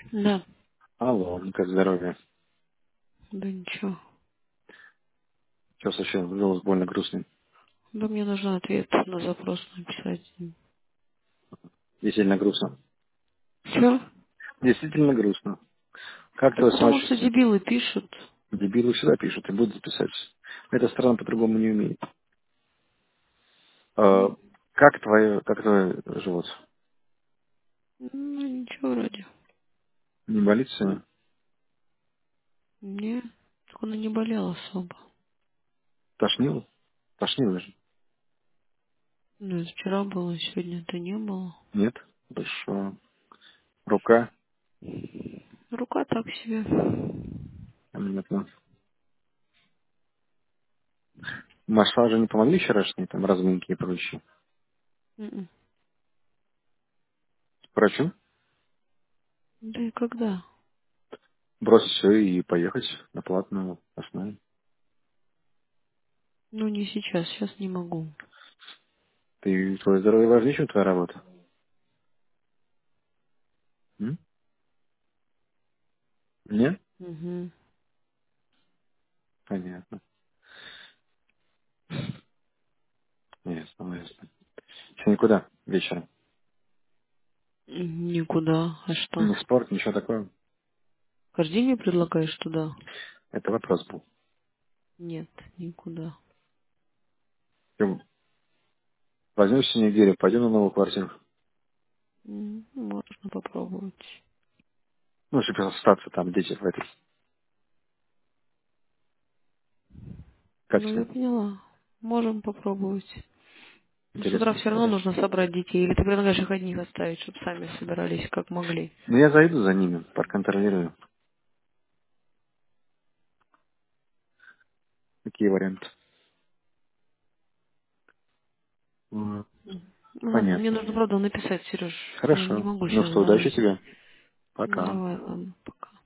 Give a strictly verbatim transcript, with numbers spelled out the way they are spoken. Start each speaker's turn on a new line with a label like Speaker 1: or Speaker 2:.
Speaker 1: Да.
Speaker 2: Алло, ну как здоровье?
Speaker 1: Да ничего.
Speaker 2: Что случилось? Голос больно грустный.
Speaker 1: Да мне нужно ответ на запрос написать.
Speaker 2: Действительно грустно.
Speaker 1: Все?
Speaker 2: Действительно грустно. Как
Speaker 1: Так
Speaker 2: твое
Speaker 1: потому что
Speaker 2: самочувствие?
Speaker 1: дебилы пишут.
Speaker 2: Дебилы всегда пишут и будут записать. Эта страна по-другому не умеет. А,
Speaker 1: М,
Speaker 2: как твое, как твой живот?
Speaker 1: Ну ничего вроде.
Speaker 2: Не болит сегодня?
Speaker 1: Не. Так он и не болел особо.
Speaker 2: Тошнил? Тошнил же.
Speaker 1: Ну, это вчера было, сегодня это не было.
Speaker 2: Нет? Хорошо. Рука?
Speaker 1: Рука так себе.
Speaker 2: Понятно. Массажи не помогли вчерашние, там, разминки и прочее?
Speaker 1: М-м.
Speaker 2: Врачу?
Speaker 1: Да и когда?
Speaker 2: Бросить все и поехать на платную основу.
Speaker 1: Ну не сейчас, сейчас не могу.
Speaker 2: Ты, твое здоровье важнее, чем твоя работа? М? Нет?
Speaker 1: Угу.
Speaker 2: Понятно. Ясно, ясно. Все никуда вечером.
Speaker 1: Никуда. А что?
Speaker 2: Ни спорт, ничего такого.
Speaker 1: Хождение предлагаешь туда?
Speaker 2: Это вопрос был.
Speaker 1: Нет, никуда.
Speaker 2: Ты возьмешься неделю, пойдем на новую квартиру.
Speaker 1: М, Можно попробовать.
Speaker 2: Ну, чтобы остаться там, дети в этой
Speaker 1: Ну, я
Speaker 2: качестве.
Speaker 1: поняла. Можем попробовать. Но с утра
Speaker 2: Интересная
Speaker 1: все равно
Speaker 2: история.
Speaker 1: нужно собрать детей. Или ты предлагаешь их одних оставить, чтобы сами собирались, как могли.
Speaker 2: Ну, я зайду за ними, проконтролирую. Какие варианты? М,
Speaker 1: М. Ладно, мне
Speaker 2: Понятно.
Speaker 1: нужно, правда, написать, Сереж. Я не
Speaker 2: Хорошо.
Speaker 1: могу
Speaker 2: Ну
Speaker 1: сейчас
Speaker 2: что, удачи
Speaker 1: говорить.
Speaker 2: тебе. Пока.
Speaker 1: Давай, ладно, пока.